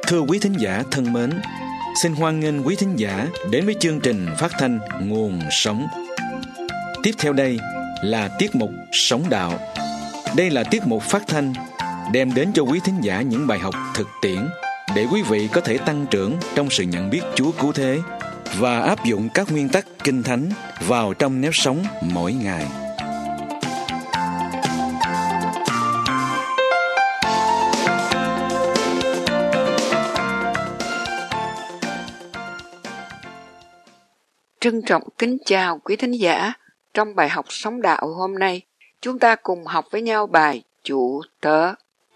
Thưa quý thính giả thân mến, xin hoan nghênh quý thính giả đến với chương trình phát thanh Nguồn Sống. Tiếp theo đây là tiết mục Sống Đạo. Đây là tiết mục phát thanh đem đến cho quý thính giả những bài học thực tiễn để quý vị có thể tăng trưởng trong sự nhận biết Chúa cứu thế và áp dụng các nguyên tắc Kinh Thánh vào trong nếp sống mỗi ngày. Trân trọng kính chào quý thính giả. Trong bài học Sống Đạo hôm nay, chúng ta cùng học với nhau bài Chủ Tớ.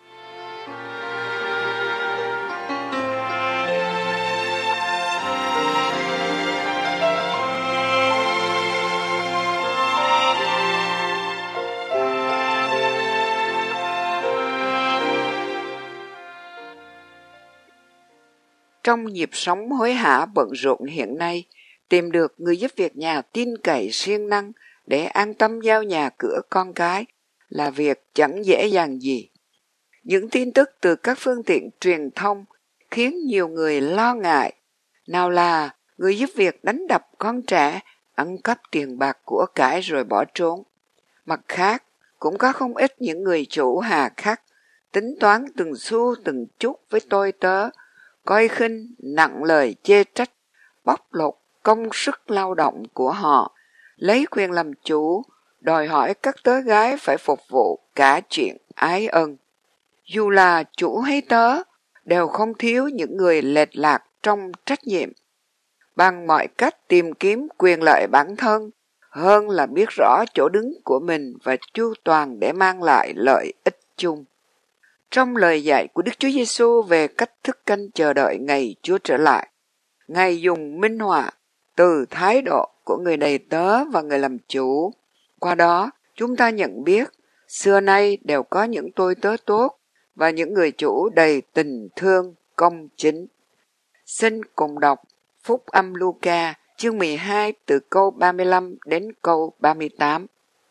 Trong nhịp sống hối hả bận rộn hiện nay, tìm được người giúp việc nhà tin cậy siêng năng để an tâm giao nhà cửa con cái là việc chẳng dễ dàng gì. Những tin tức từ các phương tiện truyền thông khiến nhiều người lo ngại. Nào là người giúp việc đánh đập con trẻ, ăn cắp tiền bạc của cải rồi bỏ trốn. Mặt khác, cũng có không ít những người chủ hà khắc, tính toán từng xu từng chút với tôi tớ, coi khinh, nặng lời chê trách, bóc lột công sức lao động của họ, lấy quyền làm chủ, đòi hỏi các tớ gái phải phục vụ cả chuyện ái ân. Dù là chủ hay tớ, đều không thiếu những người lệch lạc trong trách nhiệm. Bằng mọi cách tìm kiếm quyền lợi bản thân, hơn là biết rõ chỗ đứng của mình và chu toàn để mang lại lợi ích chung. Trong lời dạy của Đức Chúa Giêsu về cách thức canh chờ đợi ngày Chúa trở lại, Ngài dùng minh họa từ thái độ của người đầy tớ và người làm chủ. Qua đó, chúng ta nhận biết, xưa nay đều có những tôi tớ tốt và những người chủ đầy tình thương, công chính. Xin cùng đọc Phúc âm Luca, chương 12 từ câu 35 đến câu 38.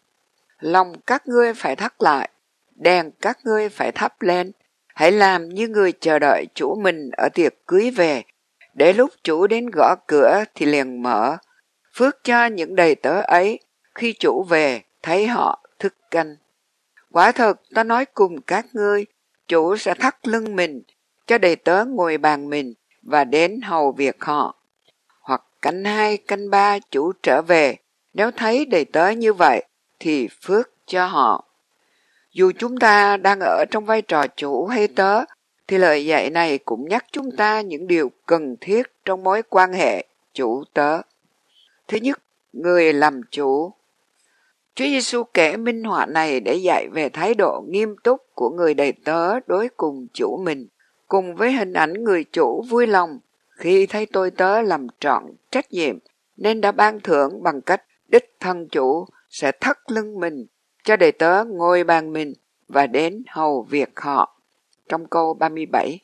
Lòng các ngươi phải thắt lại, đèn các ngươi phải thắp lên, hãy làm như người chờ đợi chủ mình ở tiệc cưới về, để lúc chủ đến gõ cửa thì liền mở. Phước cho những đầy tớ ấy, khi chủ về thấy họ thức canh. Quả thật ta nói cùng các ngươi, chủ sẽ thắt lưng mình, cho đầy tớ ngồi bàn mình và đến hầu việc họ. Hoặc canh 2, canh 3 chủ trở về, nếu thấy đầy tớ như vậy thì phước cho họ. Dù chúng ta đang ở trong vai trò chủ hay tớ, thì lời dạy này cũng nhắc chúng ta những điều cần thiết trong mối quan hệ chủ tớ. Thứ nhất, người làm chủ. Chúa Giêsu kể minh họa này để dạy về thái độ nghiêm túc của người đầy tớ đối cùng chủ mình, cùng với hình ảnh người chủ vui lòng khi thấy tôi tớ làm trọn trách nhiệm, nên đã ban thưởng bằng cách đích thân chủ sẽ thắt lưng mình, cho đầy tớ ngồi bàn mình và đến hầu việc họ. Trong câu 37.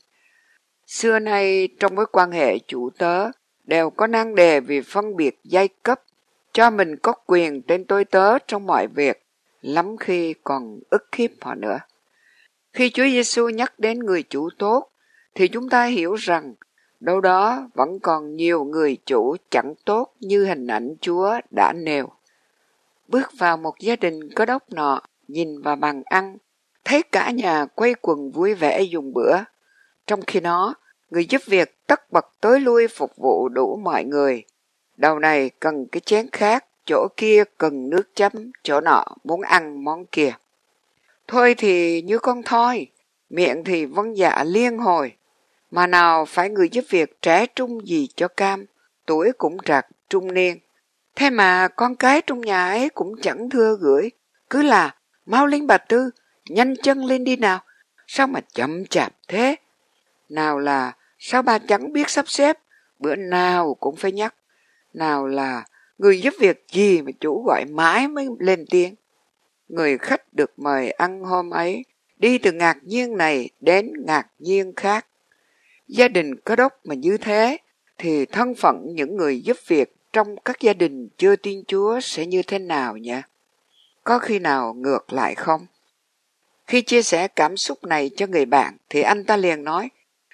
Xưa nay trong mối quan hệ chủ tớ đều có nan đề vì phân biệt giai cấp, cho mình có quyền trên tôi tớ trong mọi việc, lắm khi còn ức hiếp họ nữa. Khi Chúa Giêsu nhắc đến người chủ tốt, thì chúng ta hiểu rằng đâu đó vẫn còn nhiều người chủ chẳng tốt như hình ảnh Chúa đã nêu. Bước vào một gia đình Cơ Đốc nọ, nhìn vào bàn ăn, thấy cả nhà quây quần vui vẻ dùng bữa. Trong khi đó, người giúp việc tất bật tới lui phục vụ đủ mọi người. Đầu này cần cái chén khác, chỗ kia cần nước chấm, chỗ nọ muốn ăn món kia. Thôi thì như con thoi, miệng thì vâng dạ liên hồi. Mà nào phải người giúp việc trẻ trung gì cho cam, tuổi cũng trạc trung niên. Thế mà con cái trong nhà ấy cũng chẳng thưa gửi, cứ là mau lên bà Tư, nhanh chân lên đi nào, sao mà chậm chạp thế? Nào là sao bà chẳng biết sắp xếp, bữa nào cũng phải nhắc. Nào là người giúp việc gì mà chủ gọi mãi mới lên tiếng. Người khách được mời ăn hôm ấy, đi từ ngạc nhiên này đến ngạc nhiên khác. Gia đình Cơ Đốc mà như thế, thì thân phận những người giúp việc trong các gia đình chưa tin Chúa sẽ như thế nào nhỉ? Có khi nào ngược lại không? Khi chia sẻ cảm xúc này cho người bạn thì anh ta liền nói,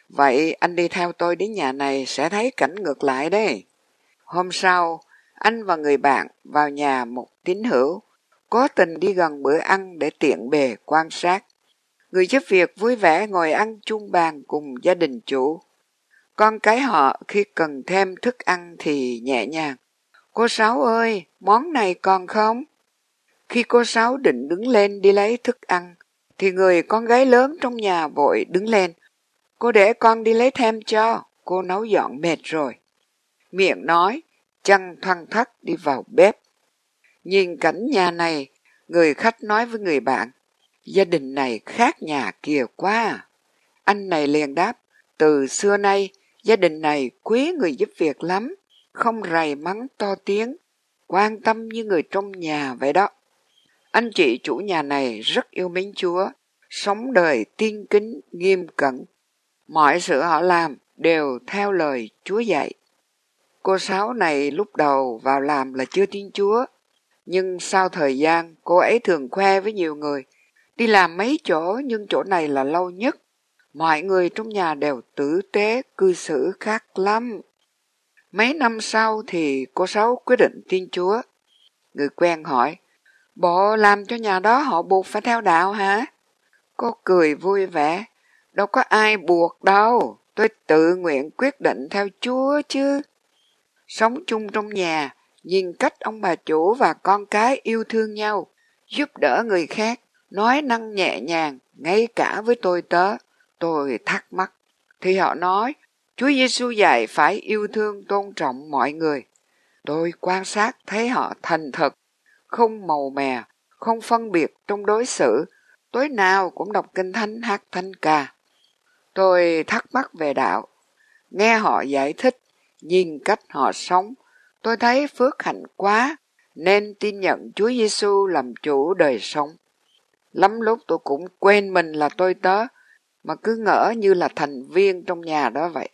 Vậy anh đi theo tôi đến nhà này sẽ thấy cảnh ngược lại đấy. Hôm sau, anh và người bạn vào nhà một tín hữu, cố tình đi gần bữa ăn để tiện bề quan sát. Người giúp việc vui vẻ ngồi ăn chung bàn cùng gia đình chủ. Con cái họ khi cần thêm thức ăn thì nhẹ nhàng. Cô Sáu ơi, món này còn không? Khi cô Sáu định đứng lên đi lấy thức ăn, thì người con gái lớn trong nhà vội đứng lên. Cô để con đi lấy thêm cho, cô nấu dọn mệt rồi. Miệng nói, chân thoăn thoắt đi vào bếp. Nhìn cảnh nhà này, người khách nói với người bạn, gia đình này khác nhà kia quá. Anh này liền đáp, từ xưa nay, gia đình này quý người giúp việc lắm, không rầy mắng to tiếng, quan tâm như người trong nhà vậy đó. Anh chị chủ nhà này rất yêu mến Chúa, sống đời tiên kính, nghiêm cẩn. Mọi sự họ làm đều theo lời Chúa dạy. Cô Sáu này lúc đầu vào làm là chưa tin Chúa, nhưng sau thời gian cô ấy thường khoe với nhiều người, đi làm mấy chỗ nhưng chỗ này là lâu nhất. Mọi người trong nhà đều tử tế, cư xử khác lắm. Mấy năm sau thì cô Sáu quyết định tin Chúa. Người quen hỏi, bộ làm cho nhà đó họ buộc phải theo đạo hả? Cô cười vui vẻ, đâu có ai buộc đâu, tôi tự nguyện quyết định theo Chúa chứ. Sống chung trong nhà, nhìn cách ông bà chủ và con cái yêu thương nhau, giúp đỡ người khác, nói năng nhẹ nhàng, ngay cả với tôi tớ. Tôi thắc mắc, thì họ nói, Chúa Giêsu dạy phải yêu thương tôn trọng mọi người. Tôi quan sát thấy họ thành thật, không màu mè, không phân biệt trong đối xử, tối nào cũng đọc kinh thánh hát thánh ca. Tôi thắc mắc về đạo, nghe họ giải thích, nhìn cách họ sống, tôi thấy phước hạnh quá, nên tin nhận Chúa Giêsu làm chủ đời sống. Lắm lúc tôi cũng quên mình là tôi tớ, mà cứ ngỡ như là thành viên trong nhà đó vậy.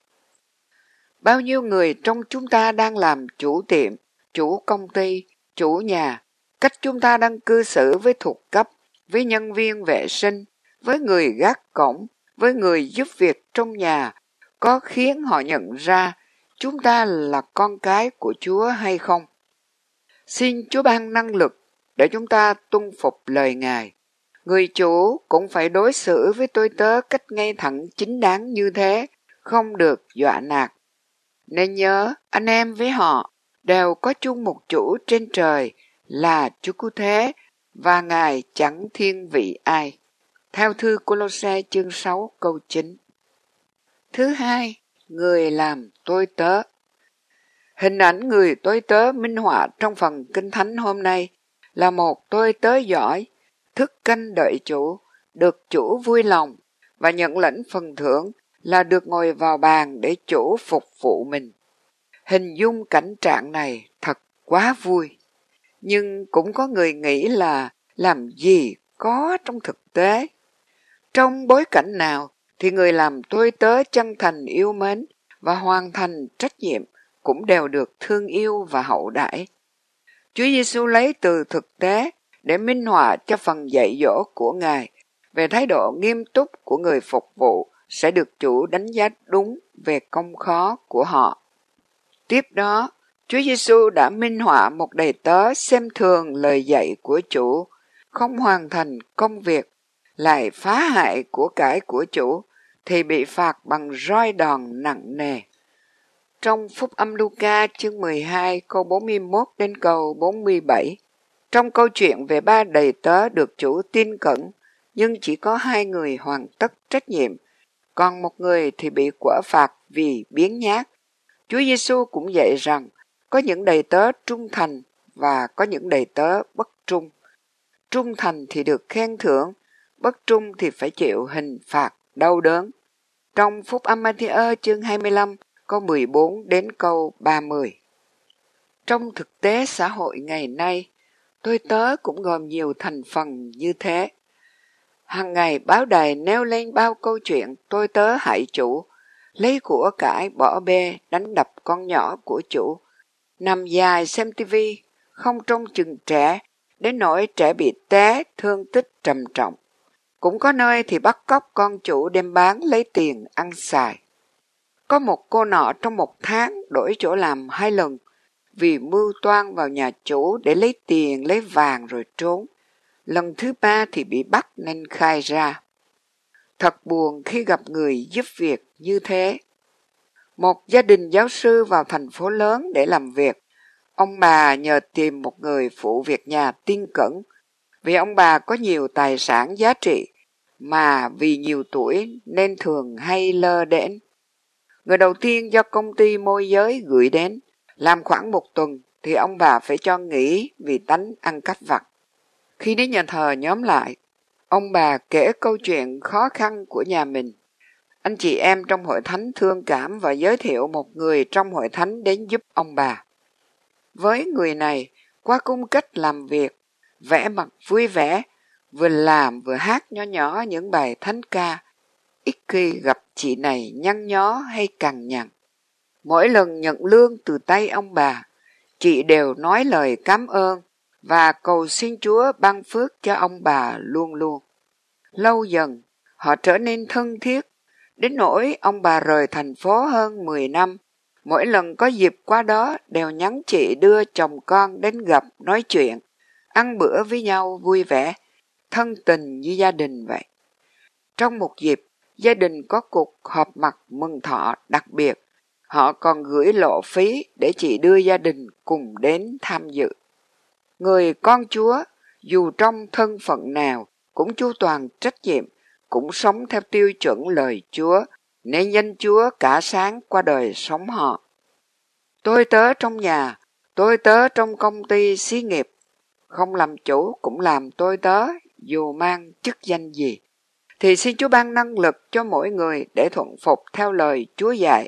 Bao nhiêu người trong chúng ta đang làm chủ tiệm, chủ công ty, chủ nhà, cách chúng ta đang cư xử với thuộc cấp, với nhân viên vệ sinh, với người gác cổng, với người giúp việc trong nhà, có khiến họ nhận ra chúng ta là con cái của Chúa hay không? Xin Chúa ban năng lực để chúng ta tuân phục lời Ngài. Người chủ cũng phải đối xử với tôi tớ cách ngay thẳng chính đáng như thế, không được dọa nạt. Nên nhớ, anh em với họ đều có chung một chủ trên trời là Chúa Cứu Thế, và Ngài chẳng thiên vị ai. Theo thư Cô-lô-se chương 6 câu 9. Thứ hai, người làm tôi tớ. Hình ảnh người tôi tớ minh họa trong phần Kinh Thánh hôm nay là một tôi tớ giỏi, thức canh đợi chủ, được chủ vui lòng và nhận lãnh phần thưởng là được ngồi vào bàn để chủ phục vụ mình. Hình dung cảnh trạng này thật quá vui, nhưng cũng có người nghĩ là làm gì có trong thực tế. Trong bối cảnh nào thì người làm tôi tớ chân thành yêu mến và hoàn thành trách nhiệm cũng đều được thương yêu và hậu đãi. Chúa Giêsu lấy từ thực tế để minh họa cho phần dạy dỗ của Ngài về thái độ nghiêm túc của người phục vụ sẽ được chủ đánh giá đúng về công khó của họ. Tiếp đó, Chúa Giêsu đã minh họa một đầy tớ xem thường lời dạy của chủ, không hoàn thành công việc, lại phá hại của cải của chủ, thì bị phạt bằng roi đòn nặng nề. Trong Phúc âm Luca chương 12 câu 41 đến câu 47, trong câu chuyện về ba đầy tớ được chủ tin cẩn, nhưng chỉ có 2 người hoàn tất trách nhiệm, còn một người thì bị quở phạt vì biếng nhác. Chúa Giêsu cũng dạy rằng có những đầy tớ trung thành và có những đầy tớ bất trung. Trung thành thì được khen thưởng, bất trung thì phải chịu hình phạt đau đớn. Trong Phúc âm Ma-thi-ơ chương 25 câu 14 đến câu 30. Trong thực tế xã hội ngày nay, tôi tớ cũng gồm nhiều thành phần như thế. Hàng ngày báo đài nêu lên bao câu chuyện tôi tớ hại chủ, lấy của cải bỏ bê đánh đập con nhỏ của chủ, nằm dài xem tivi, không trông chừng trẻ, đến nỗi trẻ bị té thương tích trầm trọng. Cũng có nơi thì bắt cóc con chủ đem bán lấy tiền ăn xài. Có một cô nọ trong 1 tháng đổi chỗ làm 2 lần vì mưu toan vào nhà chủ để lấy tiền, lấy vàng rồi trốn. Lần thứ 3 thì bị bắt nên khai ra. Thật buồn khi gặp người giúp việc như thế. Một gia đình giáo sư vào thành phố lớn để làm việc. Ông bà nhờ tìm một người phụ việc nhà tin cẩn, vì ông bà có nhiều tài sản giá trị, mà vì nhiều tuổi nên thường hay lơ đễnh. Người đầu tiên do công ty môi giới gửi đến, làm khoảng 1 tuần thì ông bà phải cho nghỉ vì tánh ăn cắp vặt. Khi đến nhà thờ nhóm lại, ông bà kể câu chuyện khó khăn của nhà mình. Anh chị em trong hội thánh thương cảm và giới thiệu một người trong hội thánh đến giúp ông bà. Với người này, qua cung cách làm việc, vẻ mặt vui vẻ, vừa làm vừa hát nhỏ nhỏ những bài thánh ca, ít khi gặp chị này nhăn nhó hay cằn nhằn. Mỗi lần nhận lương từ tay ông bà, chị đều nói lời cảm ơn và cầu xin Chúa ban phước cho ông bà luôn luôn. Lâu dần, họ trở nên thân thiết, đến nỗi ông bà rời thành phố hơn 10 năm. Mỗi lần có dịp qua đó đều nhắn chị đưa chồng con đến gặp nói chuyện, ăn bữa với nhau vui vẻ, thân tình như gia đình vậy. Trong một dịp, gia đình có cuộc họp mặt mừng thọ đặc biệt. Họ còn gửi lộ phí để chị đưa gia đình cùng đến tham dự. Người con Chúa, dù trong thân phận nào, cũng chu toàn trách nhiệm, cũng sống theo tiêu chuẩn lời Chúa, nên danh Chúa cả sáng qua đời sống họ. Tôi tớ trong nhà, tôi tớ trong công ty xí nghiệp, không làm chủ cũng làm tôi tớ, dù mang chức danh gì. Thì xin Chúa ban năng lực cho mỗi người để thuận phục theo lời Chúa dạy.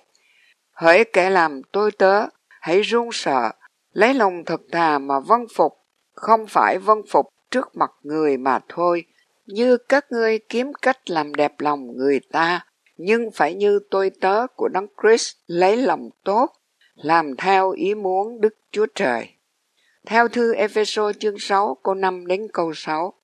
Hỡi kẻ làm tôi tớ, hãy run sợ, lấy lòng thật thà mà vâng phục, không phải vâng phục trước mặt người mà thôi, như các ngươi kiếm cách làm đẹp lòng người ta, nhưng phải như tôi tớ của Đấng Christ lấy lòng tốt, làm theo ý muốn Đức Chúa Trời. Theo thư Ê-phê-sô chương 6 câu 5 đến câu 6.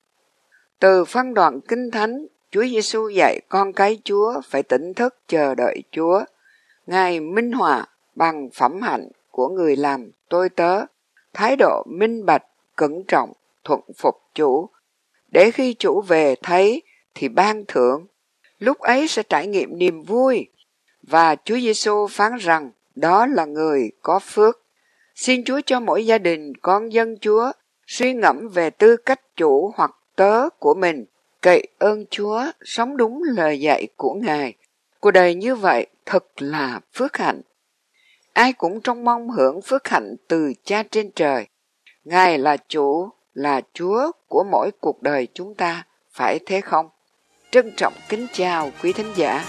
Từ phân đoạn Kinh Thánh, Chúa Giêsu dạy con cái Chúa phải tỉnh thức chờ đợi Chúa. Ngài minh họa bằng phẩm hạnh của người làm tôi tớ, thái độ minh bạch, cẩn trọng, thuận phục chủ, để khi chủ về thấy thì ban thưởng, lúc ấy sẽ trải nghiệm niềm vui. Và Chúa Giêsu phán rằng đó là người có phước. Xin Chúa cho mỗi gia đình con dân Chúa suy ngẫm về tư cách chủ hoặc tớ của mình, cậy ơn Chúa, sống đúng lời dạy của Ngài. Cuộc đời như vậy thật là phước hạnh. Ai cũng trông mong hưởng phước hạnh từ Cha trên trời. Ngài là chủ, là Chúa của mỗi cuộc đời chúng ta, phải thế không? Trân trọng kính chào quý thính giả.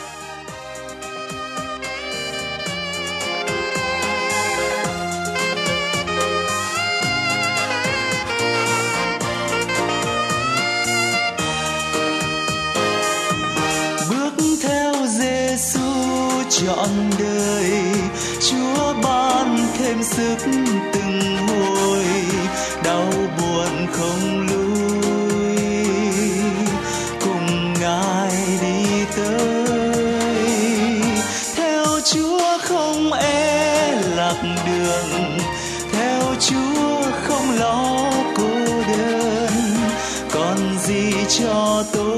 trọn đời, Chúa ban thêm sức từng hồi, đau buồn không lui, cùng Ngài đi tới. Theo Chúa không e lạc đường, theo Chúa không lo cô đơn, còn gì cho tôi